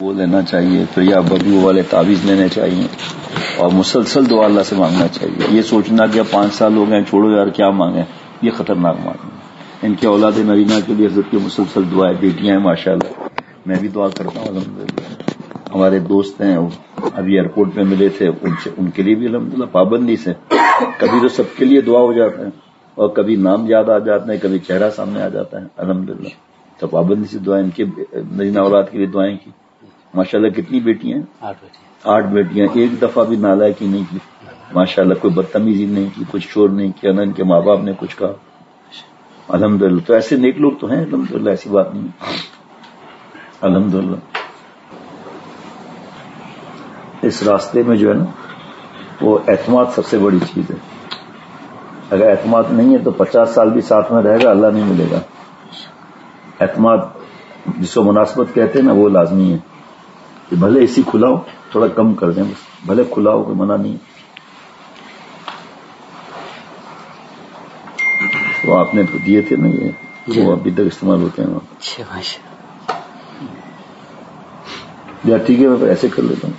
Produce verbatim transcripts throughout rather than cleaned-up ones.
وہ لینا چاہیے، پھر یا بدو والے تعویذ لینے چاہیے اور مسلسل دعا اللہ سے مانگنا چاہیے. یہ سوچنا کہ اب پانچ سال ہو گئے چھوڑو یار کیا مانگیں، یہ خطرناک مانگنا. ان کے اولاد نرینہ کے لیے حضرت کی مسلسل دعائیں، بیٹیاں ہیں ماشاءاللہ، میں بھی دعا کرتا ہوں الحمدللہ. ہمارے دوست ہیں ابھی ایئرپورٹ پہ ملے تھے، ان سے ان کے لیے بھی الحمدللہ پابندی سے کبھی تو سب کے لیے دعا ہو جاتا ہے اور کبھی نام یاد آ جاتے ہیں، کبھی چہرہ سامنے آ جاتا ہے الحمدللہ. تو پابندی سے دعائیں، ان کے نرینہ اولاد کے لیے دعائیں کی. ماشاءاللہ کتنی بیٹیاں ہیں؟ آٹھ بیٹیاں. ایک دفعہ بھی نالائکی نہیں کی ماشاءاللہ، کوئی بدتمیزی نہیں کی، کچھ شور نہیں کیا، نہ ان کے ماں باپ نے کچھ کہا الحمدللہ. تو ایسے نیک لوگ تو ہیں الحمدللہ، ایسی بات نہیں الحمدللہ. اس راستے میں جو ہے نا وہ اعتماد سب سے بڑی چیز ہے. اگر اعتماد نہیں ہے تو پچاس سال بھی ساتھ میں رہے گا اللہ نہیں ملے گا. اعتماد جس کو مناسبت کہتے ہیں نا وہ لازمی ہے کہ بھلے اسی کھلاؤ تھوڑا کم کر دیں، بس بھلے کھلاؤ کوئی منع نہیں. وہ آپ نے دیے تھے نا یہ، وہ ابھی تک استعمال ہوتے ہیں وہاں. یا ٹھیک ہے میں ایسے کر لیتا ہوں.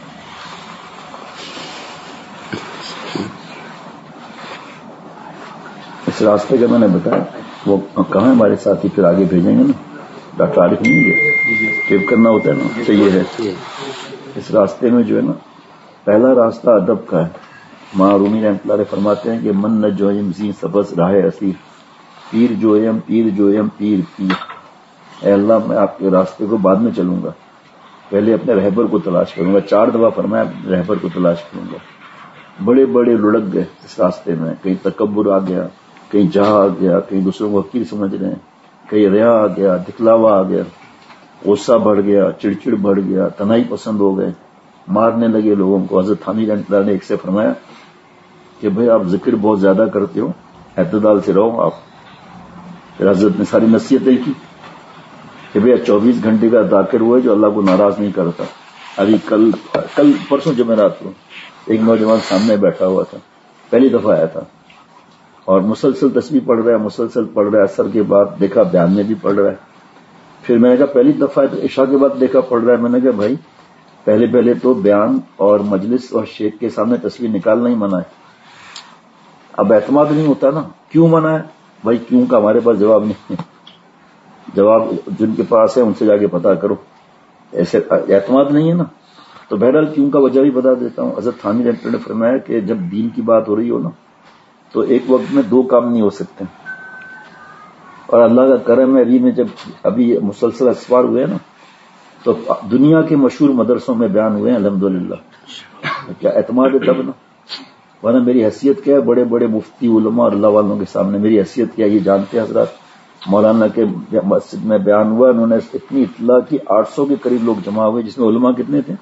اس راستے کا میں نے بتایا وہ کہاں ہمارے ساتھی، پھر آگے بھیجیں گے نا. ڈاکٹر عارف نہیں ہے، ٹیپ کرنا ہوتا ہے نا، صحیح ہے. اس راستے میں جو ہے نا پہلا راستہ ادب کا ہے. ماں رومی رحمۃ اللہ علیہ فرماتے ہیں کہ من نہ جوئم زی سبز راہ اسیر، پیر جوئم پیر جوئم پیر پیر. اے اللہ میں آپ کے راستے کو بعد میں چلوں گا، پہلے اپنے رہبر کو تلاش کروں گا. چار دفعہ فرمایا رہبر کو تلاش کروں گا. بڑے بڑے لڑک گئے اس راستے میں، کہیں تکبر آ گیا، کہیں جہاں آ گیا، کہیں دوسروں کو حقیر سمجھ رہے ہیں، کہیں ریا آ گیا، دکھلاوا آ گیا، غصہ بڑھ گیا، چڑچڑ بڑھ گیا، تنہائی پسند ہو گئے، مارنے لگے لوگوں کو. حضرت تھانوی رحمۃ اللہ نے ایک سے فرمایا کہ بھئی آپ ذکر بہت زیادہ کرتے ہو، اعتدال سے رہو آپ. پھر حضرت نے ساری نصیحتیں کی کہ بھئی چوبیس گھنٹے کا ذاکر ہوا ہے جو اللہ کو ناراض نہیں کرتا. ابھی کل کل پرسوں جمعرات کو ایک نوجوان سامنے بیٹھا ہوا تھا، پہلی دفعہ آیا تھا اور مسلسل تسبیح پڑھ رہا ہے، مسلسل پڑھ رہا ہے. اثر کے بعد دیکھا بیان میں بھی پڑھ رہا ہے. پھر میں نے کہا پہلی دفعہ ہے تو عشاء کے بعد دیکھا پڑھ رہا ہے. میں نے کہا بھائی پہلے پہلے تو بیان اور مجلس اور شیخ کے سامنے تصویر نکالنا ہی منع ہے. اب اعتماد نہیں ہوتا نا، کیوں منع ہے بھائی؟ کیوں کا ہمارے پاس جواب نہیں ہے. جواب جن کے پاس ہے ان سے جا کے پتا کرو. ایسے اعتماد نہیں ہے نا. تو بہرحال کیوں کا وجہ بھی بتا دیتا ہوں. حضرت تھانوی رحمۃ اللہ نے فرمایا کہ جب دین کی بات ہو رہی ہو نا تو ایک وقت میں دو کام نہیں ہو سکتے. اور اللہ کا کرم ہے ابھی میں جب ابھی مسلسل اسوار ہوئے نا تو دنیا کے مشہور مدرسوں میں بیان ہوئے ہیں الحمدللہ. کیا اعتماد ہے تب نا، ورنہ میری حیثیت کیا ہے؟ بڑے بڑے مفتی علماء اور اللہ والوں کے سامنے میری حیثیت کیا ہے یہ جانتے ہیں حضرات. مولانا کے مسجد میں بیان ہوا، انہوں نے اتنی اطلاع کی آٹھ سو کے قریب لوگ جمع ہوئے، جس میں علماء کتنے تھے؟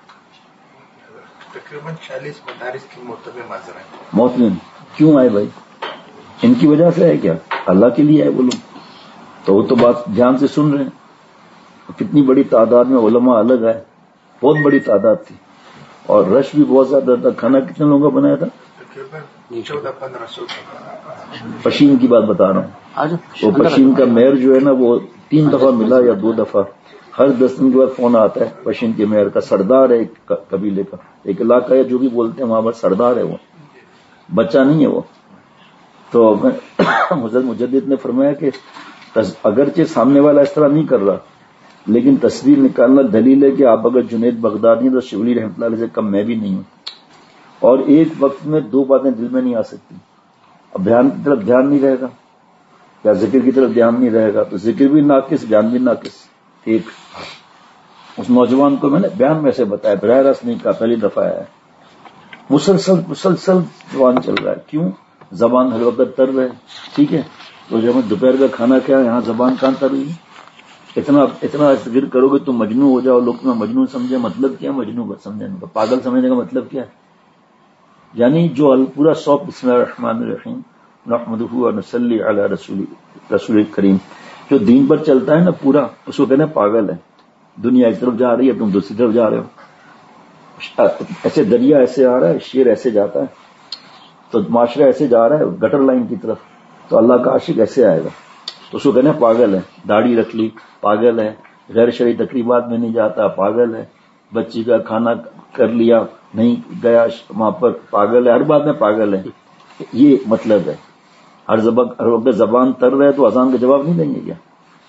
تقریباً چالیس مدارس کی معتبر معتمن. کیوں آئے بھائی؟ ان کی وجہ سے ہے کیا؟ اللہ کے لیے ہے وہ لوگ. تو وہ تو بات دھیان سے سن رہے ہیں. کتنی بڑی تعداد میں علماء الگ آئے، بہت بڑی تعداد تھی اور رش بھی بہت زیادہ تھا. کھانا کتنے لوگوں کا بنایا تھا؟ چودہ پندرہ سو. پشین کی بات بتا رہا ہوں. وہ پشین کا میئر جو ہے نا وہ تین دفعہ ملا یا دو دفعہ، ہر دس دن کے بعد فون آتا ہے پشین کے میئر کا. سردار ہے ایک قبیلے کا، ایک علاقہ ہے جو بھی بولتے ہیں وہاں پر سردار ہے، وہ بچہ نہیں ہے وہ. تو حضرت مجدد نے فرمایا کہ اگرچہ سامنے والا اس طرح نہیں کر رہا لیکن تصویر نکالنا دلیل ہے کہ آپ اگر جنید بغدادی ہیں تو شبلی رحمۃ اللہ علیہ سے کم میں بھی نہیں ہوں. اور ایک وقت میں دو باتیں دل میں نہیں آ سکتی. اب دھیان کی طرف دھیان نہیں رہے گا یا ذکر کی طرف دھیان نہیں رہے گا تو ذکر بھی ناقص، دھیان بھی ناقص. ٹھیک. اس نوجوان کو میں نے بیان میں سے بتایا، براہ راست نہیں کہا، پہلی دفعہ ہے. مسلسل مسلسل زبان چل رہا ہے. کیوں؟ زبان ہر وقت تر رہے. ٹھیک ہے. تو جب میں دوپہر کا کھانا کھایا یہاں زبان کہاں تر رہی ہے؟ اتنا اتنا ذکر کرو گے تو مجنون ہو جاؤ، لوگ تمہیں مجنون سمجھے. مطلب کیا مجنون سمجھنے کا؟ پاگل سمجھنے کا مطلب کیا ہے؟ یعنی جو پورا سو بسم اللہ الرحمن الرحیم نحمدہ و نصلی علی رسول رسول کریم جو دین پر چلتا ہے نا پورا، اس کو کہنا پاگل ہے. دنیا ایک طرف جا رہی ہے، تم دوسری طرف جا رہے ہو. ایسے دریا ایسے آ رہا ہے، شیر ایسے جاتا ہے، تو معاشرہ ایسے جا رہا ہے گٹر لائن کی طرف، تو اللہ کا عاشق ایسے آئے گا تو اس کو کہنا پاگل ہے. داڑھی رکھ لی پاگل ہے، غیر شرعی تقریبات میں نہیں جاتا پاگل ہے، بچی کا کھانا کر لیا نہیں گیا وہاں پر پاگل ہے، ہر بات میں پاگل ہے. یہ مطلب ہے. ہر وقت زبان تر رہے تو اذان کا جواب نہیں دیں گے کیا؟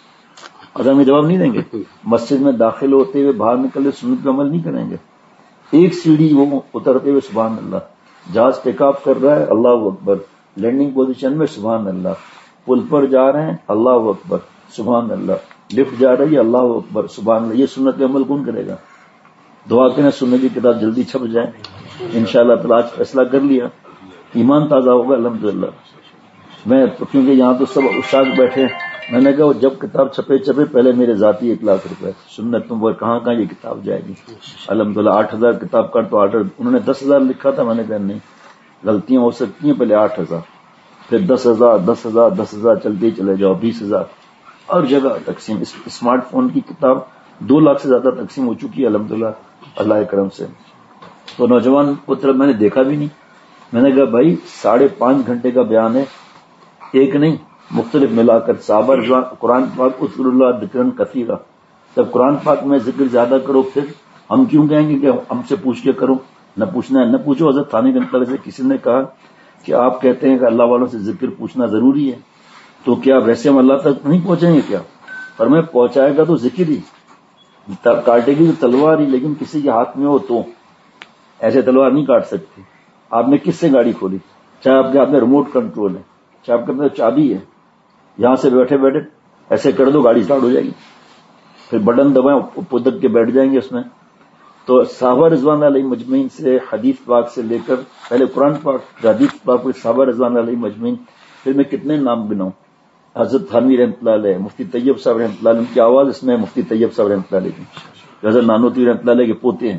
اذان کا جواب نہیں دیں گے؟ مسجد میں داخل ہوتے ہوئے باہر نکلے سنت پہ عمل نہیں کریں گے؟ ایک سیڑھی وہ اترتے ہوئے سبحان اللہ، جہاز ٹیک آف کر رہا ہے اللہ اکبر، لینڈنگ پوزیشن میں سبحان اللہ، پل پر جا رہے ہیں اللہ اکبر سبحان اللہ، لفٹ جا رہی ہے اللہ اکبر سبحان اللہ. یہ سنت پہ عمل کون کرے گا؟ دعا کریں سننے کی کتاب جلدی چھپ جائے. انشاءاللہ تعالی آج فیصلہ کر لیا، ایمان تازہ ہوگا الحمدللہ. میں کیونکہ یہاں تو سب استاد بیٹھے ہیں، میں نے کہا جب کتاب چھپے چھپے پہلے میرے ذاتی ایک لاکھ روپے سنت تم پر کہاں کہاں یہ کتاب جائے گی. الحمدللہ آٹھ ہزار کتاب کا تو آرڈر انہوں نے دس ہزار لکھا تھا، میں نے کہا نہیں غلطیاں ہو سکتی ہیں، پہلے آٹھ ہزار پھر دس ہزار دس ہزار دس ہزار چلتے ہی چلے جاؤ، بیس ہزار اور جگہ تقسیم. اسمارٹ فون کی کتاب دو لاکھ سے زیادہ تقسیم ہو چکی ہے الحمدللہ اللہ کرم سے. تو نوجوان کو طرف میں نے دیکھا بھی نہیں. میں نے کہا بھائی ساڑھے پانچ گھنٹے کا بیان ہے، ایک نہیں مختلف ملا کر. صحابہ رضوان قرآن پاک اذکر اللہ ذکرا کثیرا، جب قرآن پاک میں ذکر زیادہ کرو پھر ہم کیوں کہیں گے کہ ہم سے پوچھ کے کرو؟ نہ پوچھنا ہے نہ پوچھو. حضرت ثانی رحمۃ اللہ سے کسی نے کہا کہ آپ کہتے ہیں کہ اللہ والوں سے ذکر پوچھنا ضروری ہے، تو کیا ویسے ہم اللہ تک نہیں پہنچیں گے کیا؟ پر میں پہنچائے گا تو ذکر ہی، کاٹے گی تو تلوار ہی، لیکن کسی کے ہاتھ میں ہو تو ایسے تلوار نہیں کاٹ سکتی. آپ نے کس سے گاڑی کھولی؟ چاہے آپ کے ہاتھ میں ریموٹ کنٹرول ہے، چاہے آپ کے پاس چابی ہے، یہاں سے بیٹھے بیٹھے ایسے کر دو گاڑی اسٹارٹ ہو جائے گی، پھر بٹن دبائیں پدک کے بیٹھ جائیں گے اس میں. تو صحابہ رضوان علیہ مجمعین سے حدیث پاک سے لے کر پہلے قرآن پاک حدیث پاک صحابہ رضوان علیہ مجمعین، پھر میں کتنے نام گناؤں. حضرت تھانوی رحمۃ اللہ علیہ، مفتی طیب صاحب رحمۃ اللہ علیہ، ان کی آواز اس میں مفتی طیب صاحب رحمۃ اللہ علیہ کی، حضرت نانوتوی رحمۃ اللہ علیہ کے پوتے ہیں،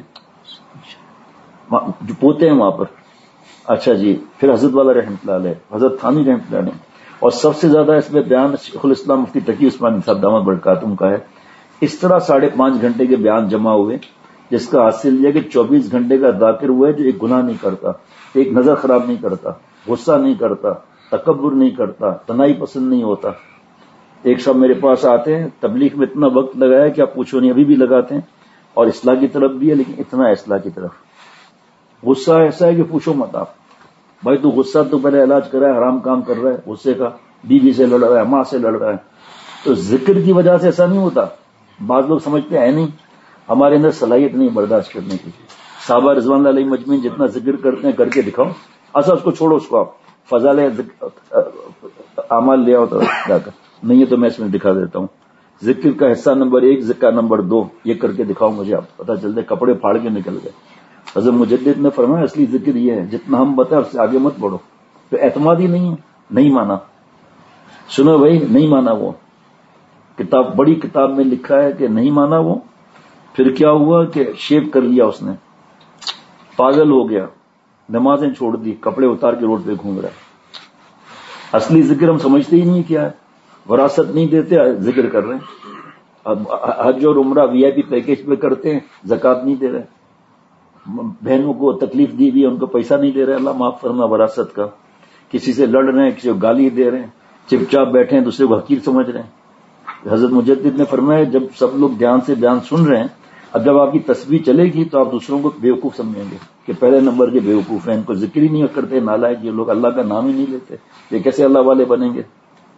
جو پوتے ہیں وہاں پر. اچھا جی، پھر حضرت والا رحمۃ اللہ علیہ، حضرت تھانوی رحمۃ اللہ علیہ، اور سب سے زیادہ اس میں بیان شیخ الاسلام مفتی تقی عثمانی صاحب دامت برکاتہم کا ہے. اس طرح ساڑھے پانچ گھنٹے کے بیان جمع ہوئے، جس کا حاصل یہ کہ چوبیس گھنٹے کا ذاکر ہوا ہے جو ایک گناہ نہیں کرتا، ایک نظر خراب نہیں کرتا، غصہ نہیں کرتا، تکبر نہیں کرتا، تنائی پسند نہیں ہوتا. ایک صاحب میرے پاس آتے ہیں، تبلیغ میں اتنا وقت لگایا کہ آپ پوچھو نہیں، ابھی بھی لگاتے ہیں، اور اصلاح کی طرف بھی ہے، لیکن اتنا اصلاح کی طرف. غصہ ایسا ہے کہ پوچھو مت آپ. بھائی تو غصہ تو پہلے علاج کر رہا ہے، حرام کام کر رہا ہے، غصے کا بیوی سے لڑ رہا ہے، ماں سے لڑ رہا ہے. تو ذکر کی وجہ سے ایسا نہیں ہوتا. بعض لوگ سمجھتے ہیں نہیں ہمارے اندر صلاحیت نہیں برداشت کرنے کی. صحابہ رضوان علیہ مجمعین جتنا ذکر کرتے ہیں کر کے دکھاؤ. اچھا اس کو چھوڑو، اس کو آپ فضائل اعمال لے آؤ تو جا کر نہیں ہے تو میں اس میں دکھا دیتا ہوں. ذکر کا حصہ نمبر ایک، ذکر نمبر دو، یہ کر کے دکھاؤ مجھے، آپ پتہ چلتے کپڑے پھاڑ کے نکل گئے. حضرت مجدد نے فرمایا اصلی ذکر یہ ہے، جتنا ہم بتائیں اس سے آگے مت بڑھو. تو اعتماد ہی نہیں ہے، نہیں مانا. سنو بھائی، نہیں مانا. وہ کتاب بڑی کتاب میں لکھا ہے کہ نہیں مانا وہ. پھر کیا ہوا کہ شیو کر لیا اس نے، پاگل ہو گیا، نمازیں چھوڑ دی، کپڑے اتار کے روڈ پہ گھوم رہا ہے. اصلی ذکر ہم سمجھتے ہی نہیں کیا ہے. وراثت نہیں دیتے، ذکر کر رہے ہیں. اب حج اور عمرہ وی آئی پی پیکج پہ کرتے ہیں، زکات نہیں دے رہے. بہنوں کو تکلیف دی ہوئی ان کو پیسہ نہیں دے رہے، اللہ معاف فرما. وراثت کا کسی سے لڑ رہے ہیں، کسی کو گالی دے رہے ہیں، چپ چاپ بیٹھے ہیں، دوسرے کو حقیر سمجھ رہے ہیں. حضرت مجدد نے فرمایا جب سب لوگ دھیان سے بیان سن رہے ہیں، اب جب آپ کی تسبیح چلے گی تو آپ دوسروں کو بیوقوف سمجھیں گے کہ پہلے نمبر کے بیوقوف ہیں، ان کو ذکر ہی نہیں کرتے، نالائق یہ لوگ اللہ کا نام ہی نہیں لیتے، یہ کیسے اللہ والے بنیں گے.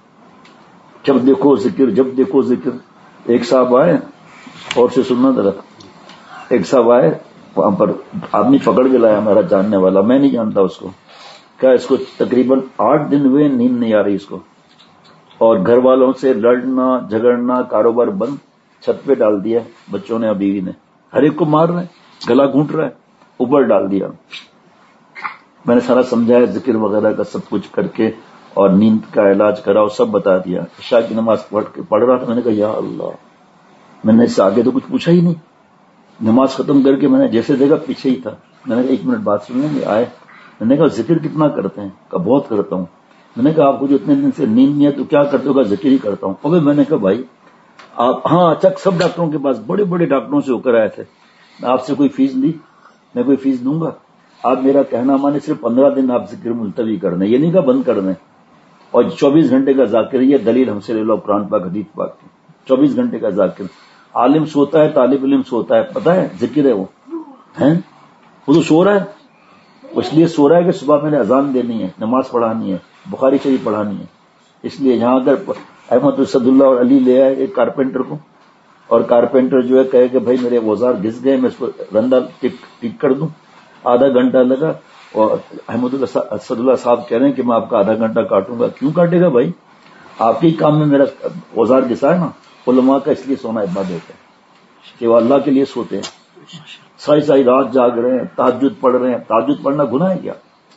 جب دیکھو ذکر، جب دیکھو ذکر. ایک صاحب آئے اور سے سننا ذرا. ایک صاحب آئے وہاں پر، آدمی پکڑ کے لایا ہمارا جاننے والا، میں نہیں جانتا اس کو. کیا اس کو تقریباً آٹھ دن ہوئے نیند نہیں آ رہی اس کو، اور گھر والوں سے لڑنا جھگڑنا، کاروبار بند، چھت پہ ڈال دیا بچوں نے اور بیوی نے، ہر ایک کو مار رہے ہیں، گلا گھونٹ رہا ہے، اوپر ڈال دیا. میں نے سارا سمجھایا ذکر وغیرہ کا سب کچھ کر کے، اور نیند کا علاج کرا اور سب بتا دیا. عشاء کی نماز پڑھ کے پڑھ رہا تھا، میں نے کہا یا اللہ، میں نے اس سے آگے تو کچھ پوچھا ہی نہیں. نماز ختم کر کے میں نے جیسے دیکھا پیچھے ہی تھا. میں نے کہا ایک منٹ بات سنیں گے؟ آئے. میں نے کہا ذکر کتنا کرتے ہیں؟ کہا بہت کرتا ہوں. میں نے کہا آپ کو جو اتنے دن سے نیند نہیں ہے تو کیا کرتے ہو؟ ذکر ہی کرتا ہوں. ابھی میں نے کہا بھائی آپ، ہاں اچھا سب ڈاکٹروں کے پاس، بڑے بڑے ڈاکٹروں سے ہو کر آئے تھے، آپ سے کوئی فیس لی؟ میں کوئی فیس دوں گا؟ آپ میرا کہنا مانے صرف پندرہ دن آپ ذکر ملتوی کر دیں، یہ نہیں کہا بند کر دیں. اور چوبیس گھنٹے کا ذاکر، یہ دلیل ہم سے لے لو قرآن پاک حدیث پاک کی. چوبیس گھنٹے کا ذاکر. عالم سوتا ہے، طالب علم سوتا ہے، پتا ہے ذکر ہے وہ ہیں، وہ تو سو رہا ہے، اس لیے سو رہا ہے کہ صبح میں نے اذان دینی ہے، نماز پڑھانی ہے، بخاری شریف پڑھانی ہے. اس لیے یہاں اگر احمد اسد اللہ اور علی لے آئے ایک کارپینٹر کو، اور کارپینٹر جو ہے کہے کہ بھائی میرے اوزار گھس گئے، میں اس کو رندا ٹک کر دوں، آدھا گھنٹہ لگا، اور احمد اسد اللہ صاحب کہہ رہے ہیں کہ میں آپ کا آدھا گھنٹہ کاٹوں گا. کیوں کاٹے گا بھائی، آپ کے کام میں میرا اوزار گھسا ہے نا. علماء کا اس لیے سونا عبادت ہے کہ وہ اللہ کے لیے سوتے ہیں، ساری ساری رات جاگ رہے ہیں، تہجد پڑھ رہے ہیں. تہجد پڑھنا گناہ ہے کیا؟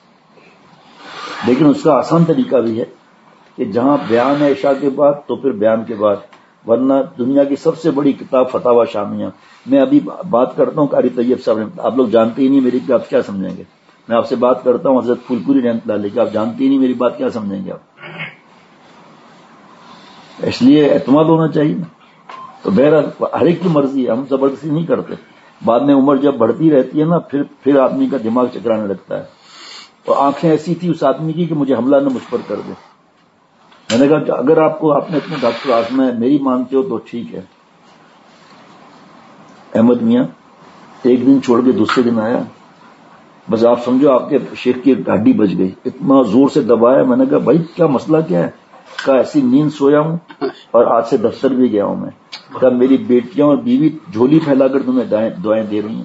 لیکن اس کا آسان طریقہ بھی ہے کہ جہاں بیان ہے عشاء کے بعد تو پھر بیان کے بعد، ورنہ دنیا کی سب سے بڑی کتاب فتاوی شامیہ. میں ابھی بات کرتا ہوں قاری طیب صاحب، آپ لوگ جانتے ہی نہیں میری بات، کیا سمجھیں گے؟ میں آپ سے بات کرتا ہوں حضرت پھول پوری رحمۃ اللہ علیہ کی، آپ جانتے ہی نہیں میری بات، کیا سمجھیں گے آپ؟ اس لیے اعتماد ہونا چاہیے نا. تو بہرحال ہر ایک کی مرضی ہے، ہم زبردستی نہیں کرتے. بعد میں عمر جب بڑھتی رہتی ہے نا، پھر پھر آدمی کا دماغ چکرانے لگتا ہے. تو آنکھیں ایسی تھی اس آدمی کی کہ مجھے حملہ نہ مجھ پر کر دے. میں نے کہا کہ اگر آپ کو آپ نے اپنے ڈاکٹر آزمائے، میری مانتے ہو تو ٹھیک ہے. احمد میاں ایک دن چھوڑ کے دوسرے دن آیا، بس آپ سمجھو آپ کے شیخ کی ہڈی بچ گئی، اتنا زور سے دبایا. میں نے کہا بھائی کیا مسئلہ کیا ہے؟ کہا ایسی نیند سویا ہوں اور آج سے دفتر بھی گیا ہوں میں. کہا میری بیٹیاں اور بیوی جھولی پھیلا کر تمہیں دعائیں دے رہی ہیں.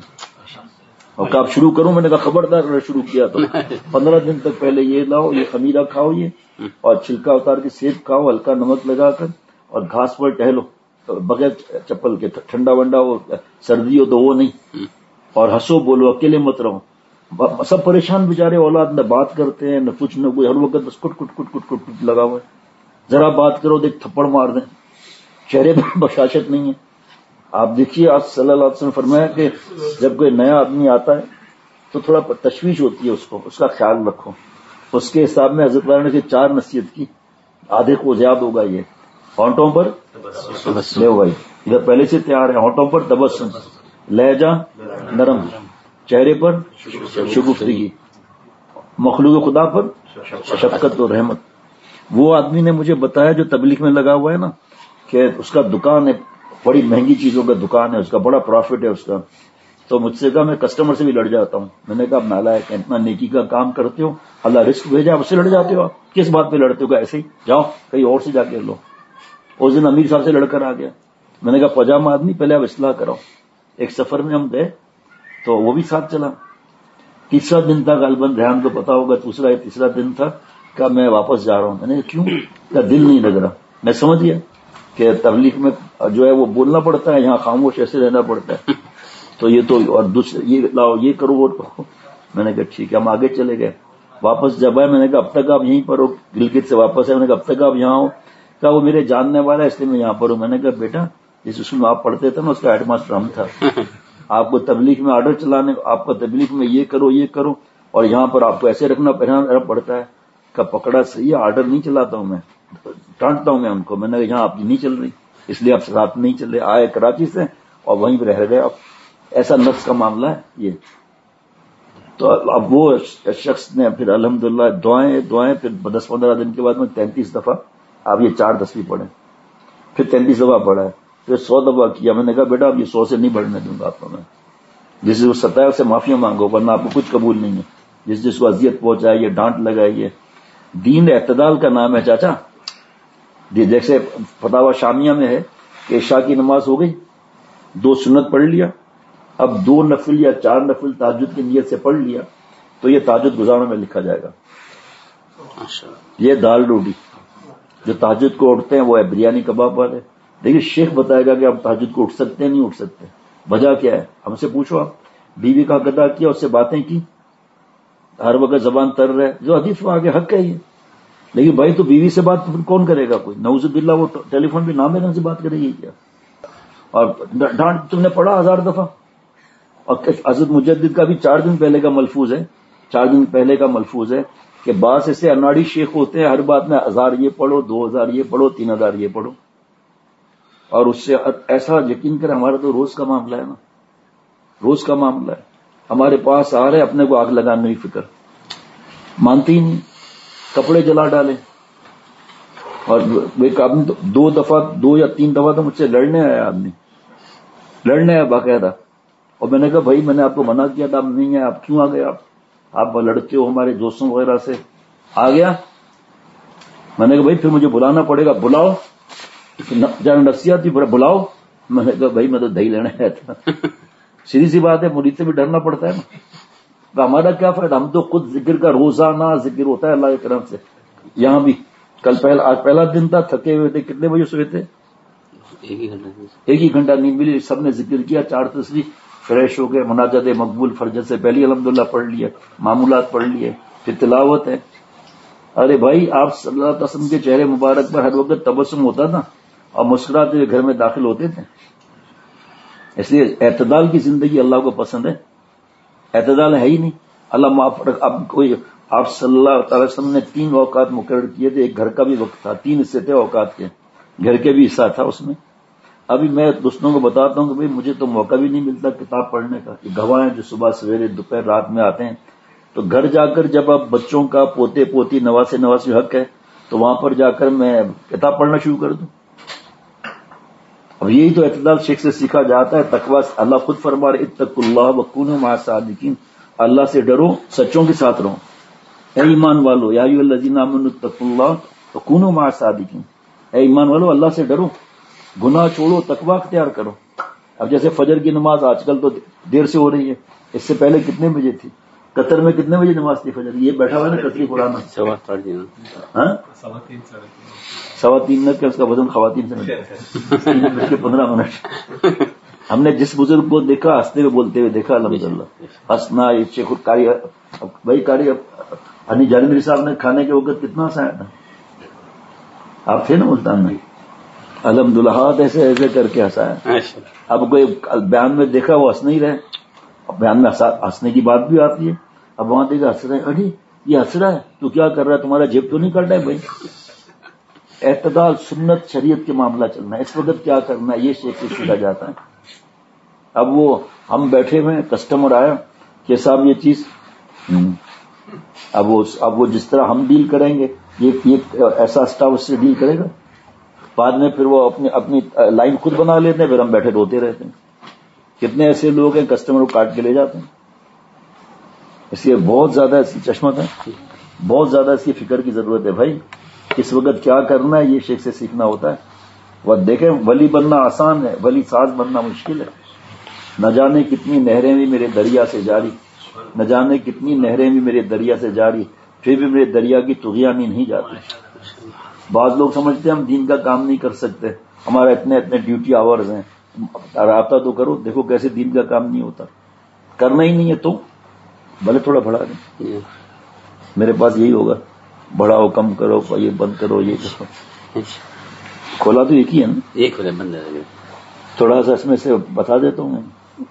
اور کہا شروع کروں؟ میں نے کہا خبردار اگر شروع کیا تو پندرہ دن تک پہلے یہ لاؤ، یہ خمیرہ کھاؤ، یہ اور چھلکا اتار کے سیب کھاؤ ہلکا نمک لگا کر، اور گھاس پر ٹہلو بغیر چپل کے، ٹھنڈا ونڈا ہو سردی ہو تو وہ نہیں، اور ہنسو بولو، اکیلے مت رہو. سب پریشان بیچارے اولاد، نہ بات کرتے ہیں نہ کچھ، نہ کوئی، ہر وقت بس کٹ کٹ کٹ کٹ کٹ کٹ لگا ہوا ہے. ذرا بات کرو دیکھ تھپڑ مار دیں، چہرے پر بشاشت نہیں ہے. آپ دیکھیے آپ صلی اللہ علیہ وسلم فرمایا کہ جب کوئی نیا آدمی آتا ہے تو تھوڑا تشویش ہوتی ہے، اس کو اس کا خیال رکھو. اس کے حساب میں حضرت والا نے چار نصیحت کی، آدھے کو زیاد ہوگا یہ. ہونٹوں پر لے بھائی ادھر پہلے سے تیار ہے، ہونٹوں پر تبسم، لہجہ نرم، چہرے پر شگفتگی، مخلوق خدا پر شفقت و رحمت. وہ آدمی نے مجھے بتایا جو تبلیغ میں لگا ہوا ہے نا، کہ اس کا دکان ہے، بڑی مہنگی چیزوں کا دکان ہے، اس کا بڑا پروفٹ ہے اس کا. تو مجھ سے کہا میں کسٹمر سے بھی لڑ جاتا ہوں. میں نے کہا نالائق ہے، اتنا نیکی کا کام کرتے ہو، اللہ رزق بھیجا، اس سے لڑ جاتے ہو؟ کس بات پہ لڑتے ہو؟ کہ ایسے ہی جاؤ کہیں اور سے جا کے لو. اس دن امیر صاحب سے لڑ کر آ گیا. میں نے کہا پجامہ آدمی پہلے آپ اصلاح کراؤ. ایک سفر میں ہم گئے تو وہ بھی ساتھ چلا. تیسرا دن تھا غالباً، ریحان کو پتا ہوگا دوسرا یا تیسرا دن تھا. کہ میں واپس جا رہا ہوں. میں نے کیوں؟ کہ دل نہیں لگ رہا. میں سمجھ گیا کہ تبلیغ میں جو ہے وہ بولنا پڑتا ہے، یہاں خاموش ایسے رہنا پڑتا ہے. تو یہ تو اور دوسرے یہ لاؤ یہ کرو وہ کرو. میں نے کہا ٹھیک ہے. ہم آگے چلے گئے. واپس جب آئے میں نے کہا اب تک آپ یہیں پر ہو؟ گلگت سے واپس ہے. میں نے کہا اب تک آپ یہاں ہو؟ کہا وہ میرے جاننے والا ہے اس لیے میں یہاں پر ہوں. میں نے کہا بیٹا جس اسکول میں آپ پڑھتے تھے نا اس کا ہیڈ ماسٹر ہم تھا. آپ کو تبلیغ میں آرڈر چلانے، آپ کو تبلیغ میں یہ کرو یہ کرو، اور یہاں پر آپ کو ایسے رکھنا پہننا پڑتا ہے. کا پکڑا صحیح ہے، آرڈر نہیں چلاتا ہوں میں، ڈانٹتا ہوں میں ان کو. میں نے کہا یہاں آپ کی نہیں چل رہی، اس لیے آپ ساتھ نہیں چل رہے. آئے کراچی سے اور وہیں پہ رہ گئے آپ. ایسا نفس کا معاملہ ہے یہ. تو اب وہ شخص نے پھر الحمدللہ دعائیں دعائیں پھر دس پندرہ دن کے بعد میں تینتیس دفعہ، آپ یہ چار دسویں پڑھیں، پھر تینتیس دفعہ پڑھا ہے، پھر سو دفعہ کیا. میں نے کہا بیٹا اب یہ سو سے نہیں بڑھنے دوں گا آپ کو. میں جس سے ستایا سے معافیا مانگو، ورنہ آپ کو کچھ قبول نہیں ہے. جس جس کو اذیت پہنچائیے، ڈانٹ لگائیے. دین اعتدال کا نام ہے چاچا. جیسے فتاوی شامیہ میں ہے کہ عشاء کی نماز ہو گئی، دو سنت پڑھ لیا، اب دو نفل یا چار نفل تہجد کی نیت سے پڑھ لیا تو یہ تہجد گزاروں میں لکھا جائے گا. یہ دال روٹی جو تہجد کو اٹھتے ہیں وہ ہے بریانی کباب والے. دیکھیے شیخ بتائے گا کہ آپ تہجد کو اٹھ سکتے ہیں نہیں اٹھ سکتے. وجہ کیا ہے ہم سے پوچھو. آپ بیوی کا قضا کیا، اس سے باتیں کی، ہر وقت زبان تر رہے، جو حدیث میں آگے حق ہے یہ. لیکن بھائی تو بیوی سے بات پھر کون کرے گا؟ کوئی نعوذ باللہ وہ ٹیلی فون پہ نام لینے سے بات کرے گی کیا؟ اور ڈانٹ تم نے پڑھا ہزار دفعہ. اور حضرت مجدد کا بھی چار دن پہلے کا ملفوظ ہے، چار دن پہلے کا ملفوظ ہے کہ بعض ایسے اناڑی شیخ ہوتے ہیں، ہر بات میں ہزار یہ پڑھو، دو ہزار یہ پڑھو، تین ہزار یہ پڑھو. اور اس سے ایسا یقین کریں ہمارا تو روز کا معاملہ ہے نا، روز کا معاملہ ہے. ہمارے پاس آ رہے اپنے کو آگ لگانے کی فکر، مانتی ہی نہیں، کپڑے جلا ڈالے. اور ایک آدمی دو دفعہ دو یا تین دفعہ تو مجھ سے لڑنے آیا آدمی لڑنے آیا باقاعدہ. اور میں نے کہا بھائی میں نے آپ کو منع کیا تھا، آپ نہیں ہیں، آپ کیوں آ گئے؟ آپ آپ لڑتے ہو ہمارے دوستوں وغیرہ سے. آ گیا. میں نے کہا بھائی پھر مجھے بلانا پڑے گا، بلاؤ. جانا نفسیات بھی بلاؤ. میں نے کہا بھائی میں تو دہی لینا ہے تھا. سیدھی سی بات ہے، مرید سے بھی ڈرنا پڑتا ہے نا. تو ہمارا کیا فائدہ، ہم تو خود ذکر کا روزانہ ذکر ہوتا ہے اللہ کی طرف سے. یہاں بھی کل پہلا آج پہلا دن تھا، تھکے ہوئے تھے. کتنے بجے سوئے تھے؟ ایک ہی گھنٹہ ایک ہی گھنٹہ نیند ملی. سب نے ذکر کیا، چار تصویر، فریش ہو گئے، مناجات مقبول فرجت سے پہلی الحمدللہ پڑھ لیے، معمولات پڑھ لیے، پھر تلاوت ہے. ارے بھائی آپ صلی اللہ علیہ وسلم کے چہرے مبارک پر ہر وقت تبسم ہوتا تھا اور مسکراتے ہوئے گھر میں داخل ہوتے تھے. اس لیے اعتدال کی زندگی اللہ کو پسند ہے. اعتدال ہے ہی نہیں. اللہ معاف. اب کوئی آپ صلی اللہ تعالی وسلم نے تین اوقات مقرر کیے تھے، ایک گھر کا بھی وقت تھا، تین حصے تھے اوقات کے، گھر کے بھی حصہ تھا اس میں. ابھی میں دوستوں کو بتاتا ہوں کہ بھئی مجھے تو موقع بھی نہیں ملتا کتاب پڑھنے کا. یہ گواہ ہیں جو صبح سویرے دوپہر رات میں آتے ہیں. تو گھر جا کر جب اب بچوں کا پوتے پوتی نواسے نواسی حق ہے تو وہاں پر جا کر میں کتاب پڑھنا شروع کر دوں. اب یہی تو اعتدال شیخ سے سیکھا جاتا ہے. تقوی اللہ خود فرما رہے اتقوا اللہ وکونوا مع الصادقین، اللہ سے ڈرو، سچوں کے ساتھ رہو. اے ایمان والو یا ایھا الذین آمنوا اتقوا اللہ وکونوا مع الصادقین، اے ایمان والو اللہ سے ڈرو، گناہ چھوڑو، تقوی اختیار کرو. اب جیسے فجر کی نماز آج کل تو دیر سے ہو رہی ہے، اس سے پہلے کتنے بجے تھی؟ قطر میں کتنے بجے نماز تھی فجر؟ یہ بیٹھا ہوا ہے نا قطری قرآن، سوا تین سوا تین منٹ کا اس کا وزن خواتین سے تین بج کے پندرہ منٹ. ہم نے جس بزرگ کو دیکھا ہنستے ہوئے بولتے ہوئے دیکھا الحمدللہ. ہنسنا شیخ کاری بھائی کاری انی جانوری صاحب نے کھانے کے وقت کتنا ہنسایا تھا. آپ تھے نا ملتان میں، الحمدللہ ہاتھ ایسے ایسے کر کے ہنسایا. اب کوئی بیان میں دیکھا وہ ہنس نہیں رہے، اب بیان میں ہنسنے کی بات بھی آتی ہے. اب وہاں دیکھا ہنس رہے، ارے یہ ہنس رہا ہے تو کیا کر رہا ہے، تمہارا جیب تو نہیں کٹ رہا ہے بھائی. اعتدال سنت شریعت کے معاملہ چلنا ہے. اس وقت کیا کرنا ہے یہ شیخ سے سیکھا جاتا ہے. اب وہ ہم بیٹھے ہوئے کسٹمر آیا کہ صاحب یہ چیز، اب وہ اب وہ جس طرح ہم ڈیل کریں گے یہ ایسا اسٹاف اس سے ڈیل کرے گا. بعد میں پھر وہ اپنی اپنی لائن خود بنا لیتے ہیں، پھر ہم بیٹھے روتے رہتے ہیں. کتنے ایسے لوگ ہیں کسٹمر کو کاٹ کے لے جاتے ہیں. اس لیے بہت زیادہ اس کی چشمت ہے، بہت زیادہ اس کی فکر کی ضرورت ہے. بھائی کس وقت کیا کرنا ہے یہ شیخ سے سیکھنا ہوتا ہے. وہ دیکھیں ولی بننا آسان ہے، ولی ساز بننا مشکل ہے. نہ جانے کتنی نہریں بھی میرے دریا سے جاری، نہ جانے کتنی نہریں بھی میرے دریا سے جاری، پھر بھی میرے دریا کی طغیانی نہیں جاتی. بعض لوگ سمجھتے ہیں ہم دین کا کام نہیں کر سکتے، ہمارا اتنے اتنے ڈیوٹی آورز ہیں. رابطہ تو کرو، دیکھو کیسے دین کا کام نہیں ہوتا. کرنا ہی نہیں ہے تو بھلے تھوڑا بڑھا دیں. میرے پاس یہی ہوگا، بڑھاؤ، کم کرو، یہ بند کرو، یہ کرو. کھولا تو ایک ہی ہے نا، ایک بند ہے. تھوڑا سا اس میں سے بتا دیتا ہوں. میں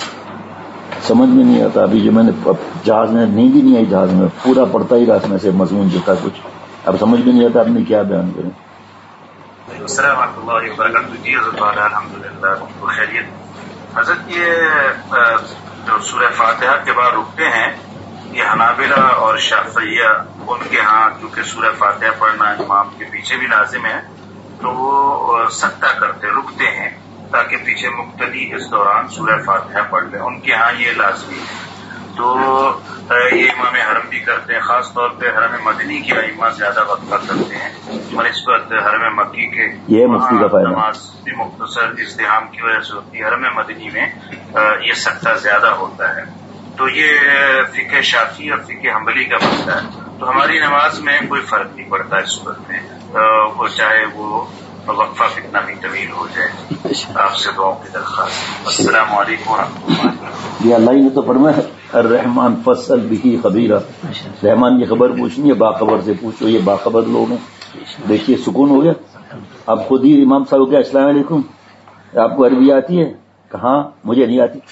سمجھ میں نہیں آتا ابھی جو میں نے جہاز میں نیند ہی نہیں آئی، جہاز میں پورا پڑتا ہی رہا اس میں سے مضمون جو تھا کچھ، اب سمجھ میں نہیں آتا آپ نے کیا بیان کریں. السلام ورحمۃ اللہ وبرکاتہ. جی حضرت الحمد للہ خیریت. حضرت یہ جو سورہ فاتحہ کے بعد رکتے ہیں یہ حنابلہ اور شافعیہ ان کے ہاں کیونکہ سورہ فاتحہ پڑھنا امام کے پیچھے بھی لازم ہے تو وہ سکتہ کرتے رکتے ہیں تاکہ پیچھے مقتدی اس دوران سورہ فاتحہ پڑھ لیں. ان کے ہاں یہ لازمی ہے. تو یہ امام حرم بھی کرتے ہیں، خاص طور پہ حرم مدنی کی ائمہ زیادہ وقفہ کرتے ہیں بنسبت حرم مکی کے. یہ مفتی کا فائدہ، نماز بھی مختصر ازدحام کی وجہ سے ہوتی ہے. حرم مدنی میں یہ سکتہ زیادہ ہوتا ہے. تو یہ فقہ شافعی اور فقہ حنبلی کا مسئلہ ہے. تو ہماری نماز میں کوئی فرق نہیں پڑتا اس صورت میں، وہ چاہے وہ وقفہ کتنا بھی طویل ہو جائے. آپ سے دعاؤں کی درخواست. السلام علیکم ورحمۃ اللہ. یہ اللہ ہی نے تو فرمایا الرحمن فصل بھی خبیرہ، رحمان کی خبر پوچھنی ہے، باخبر سے پوچھو، یہ باخبر لوگ ہیں. دیکھیے سکون ہو گیا. اب خود ہی امام صاحب کیا السلام علیکم، آپ کو عربی آتی ہے؟ کہاں مجھے نہیں آتی.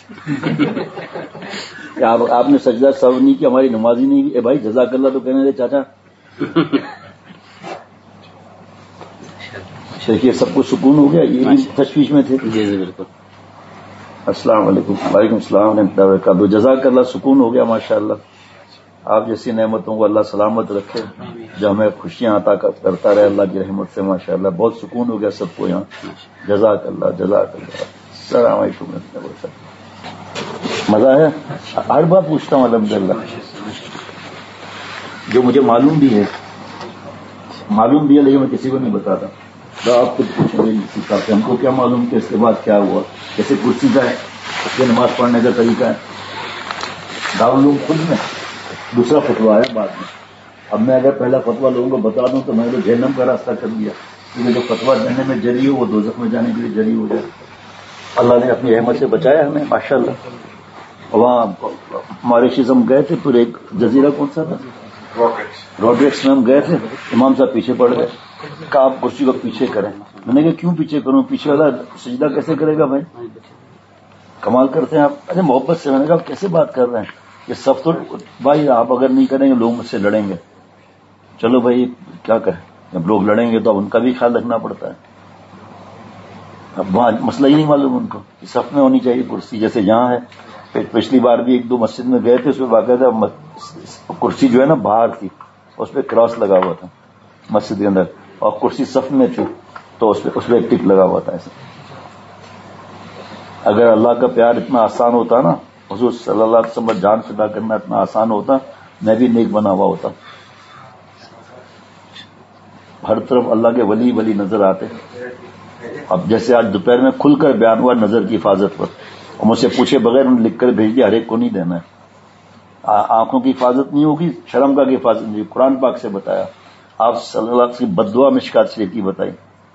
آپ آپ نے سجدہ سہو نہیں کی، ہماری نماز ہی نہیں. اے بھائی جزاک اللہ تو کہنے دے چاچا. دیکھیے سب کو سکون ہو گیا. یہ بھی تشویش میں تھے. جی بالکل. السلام علیکم. وعلیکم السلام ورحمۃ اللہ وبرکاتہ. جزاک اللہ، سکون ہو گیا ماشاء اللہ. آپ جیسی نعمتوں کو اللہ سلامت رکھے، جو ہمیں خوشیاں عطا کرتا رہے اللہ کی رحمت سے. ماشاء اللہ بہت سکون ہو گیا سب کو یہاں. جزاک اللہ، جزاک اللہ. السلام علیکم. مزہ ہے. ہر بار پوچھتا ہوں الحمدللہ جو مجھے معلوم بھی ہے معلوم بھی ہے لیکن میں کسی کو نہیں بتاتا. تو آپ خود پوچھیں گے کسی کا ہم کو کیا معلوم کہ اس کے بعد کیا ہوا. جیسے کرسی کا ہے اس کے نماز پڑھنے کا طریقہ ہے. دارالعلوم خود میں دوسرا فتویٰ ہے بعد میں. اب میں اگر پہلا فتویٰ لوگوں کو بتا دوں تو میں نے تو جہنم کا راستہ کر دیا کیونکہ جو فتویٰ دینے میں جری ہو وہ دوزخ میں جانے کے لیے جری ہو جائے. اللہ نے اپنی رحمت سے بچایا ہمیں ماشاء اللہ. وہاں ماریشس ہم گئے تھے پھر ایک جزیرہ کون سا تھا روڈریکس میں ہم گئے تھے. امام صاحب پیچھے پڑ گئے. کہا آپ کرسی کو پیچھے کریں. میں نے کہا کیوں پیچھے کروں پیچھے والا سجدہ کیسے کرے گا بھائی کمال کرتے ہیں آپ. ارے محبت سے میں نے کہا کیسے بات کر رہے ہیں یہ سب تو بھائی آپ اگر نہیں کریں گے لوگ مجھ سے لڑیں گے. چلو بھائی کیا کریں جب لوگ لڑیں گے تو اب ان کا بھی خیال رکھنا پڑتا ہے. اب وہاں مسئلہ ہی نہیں معلوم ان کو کہ صف میں ہونی چاہیے کرسی جیسے یہاں ہے. پچھلی بار بھی ایک دو مسجد میں گئے تھے اس میں باقاعدہ کرسی جو ہے نا باہر تھی اس پہ کراس لگا ہوا تھا مسجد کے اندر اور کرسی صف میں تھی تو اس پہ اس پہ ایک ٹک لگا ہوا تھا ایسا. اگر اللہ کا پیار اتنا آسان ہوتا نا حضور صلی اللہ علیہ وسلم جان فدا کرنا اتنا آسان ہوتا میں بھی نیک بنا ہوا ہوتا. ہر طرف اللہ کے ولی ولی نظر آتے. اب جیسے آج دوپہر میں کھل کر بیان ہوا نظر کی حفاظت پر اور مجھ سے پوچھے بغیر انہوں نے لکھ کر بھیج دیا ہر ایک کو نہیں دینا ہے. آنکھوں کی حفاظت نہیں ہوگی شرم کا کی حفاظت نہیں ہوگی. قرآن پاک سے بتایا آپ صلی اللہ علیہ وسلم کی بددعا مشکات شریف کی بتائی.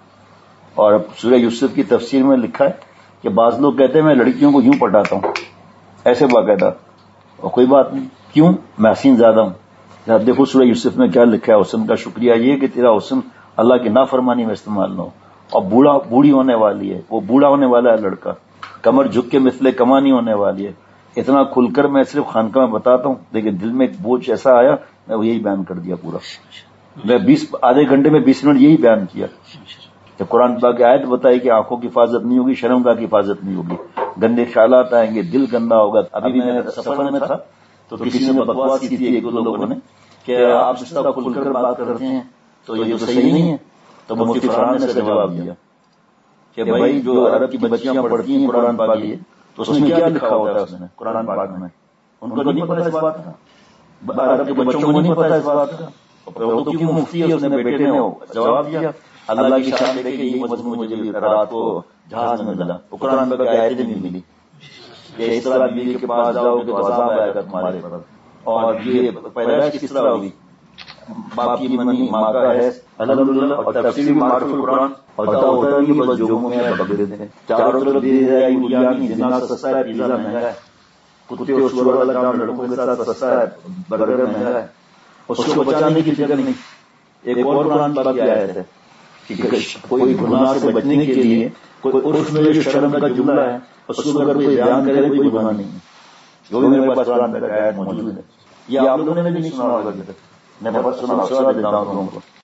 اور اب سورہ یوسف کی تفسیر میں لکھا ہے کہ بعض لوگ کہتے ہیں میں لڑکیوں کو یوں پٹاتا ہوں ایسے باقاعدہ اور کوئی بات نہیں کیوں میں حسین زیادہ ہوں. آپ دیکھو سورہ یوسف میں کیا لکھا ہے حسن کا شکریہ یہ کہ تیرا حسن اللہ کی نافرمانی میں استعمال نہ ہو. اور بوڑھا بوڑھی ہونے والی ہے وہ بوڑھا ہونے والا ہے لڑکا کمر جھک کے مثل کمانی ہونے والی ہے. اتنا کھل کر میں صرف خانقاہ میں بتاتا ہوں لیکن دل میں ایک بوجھ ایسا آیا میں وہ یہی بیان کر دیا پورا. میں بیس آدھے گھنٹے میں بیس منٹ یہی بیان کیا. جب قرآن پاک کی آیت بتائی کہ آنکھوں کی حفاظت نہیں ہوگی شرم کا کی حفاظت نہیں ہوگی گندے خیالات آئیں گے دل گندا ہوگا. ابھی میں سفر میں تھا تو کسی نے بکواس کی تھی ایک دو لوگوں نے کہ آپ اس طرح کھل کر بات کرتے ہیں تو یہ تو صحیح نہیں ہے. تو مفتی فرحان نے اس کا جواب دیا کہ بھائی جو عرب کی بچیاں پڑھتی ہیں قرآن پاک یہ تو اس میں کیا لکھا ہوتا ہے اس میں قرآن پاک میں ان کو نہیں پتا اس بات کا. عرب کے بچوں کو نہیں پتا اس بات کا تو کیوں مفتی ہے اس نے بیٹے نے جواب دیا اللہ کی شان دے کے یہ مضمون مجھے رات کو جہاز میں ملا وہ قرآن پاک کی آیتیں نہیں ملی کہ اس طرح بیوی کے پاس جاؤ کہ تو عذاب آئے گا تمہارے پر. اور یہ پیدائش کس طرح ہوئی باپ کی منی ماں کا ہے الحمدللہ. اور تفسیر معرف القرآن اور پتا ہوتا ہے کہ بس جو میں بک دیتے ہیں چاروں طرف دے رہا ہے یعنی جنا سستا ہے پیزا مہنگا ہے کتے اور سور والا کام لڑکوں کے ساتھ سستا ہے برگر مہنگا ہے اس کو بچانے کی فکر نہیں. ایک اور قرآن پاک کی آیت ہے کہ کوئی گناہ سے بچنے کے لیے کوئی عرف میں جو شرم کا جملہ ہے اس کو اگر کوئی بیان کرے کوئی گناہ نہیں ہے. جو بھی میرے پاس قرآن پاک کی آیت موجود ہے یہ آپ لوگوں نے بھی نہیں سنا ہوگا. میں بس سنا دیتا ہوں لوگوں کو.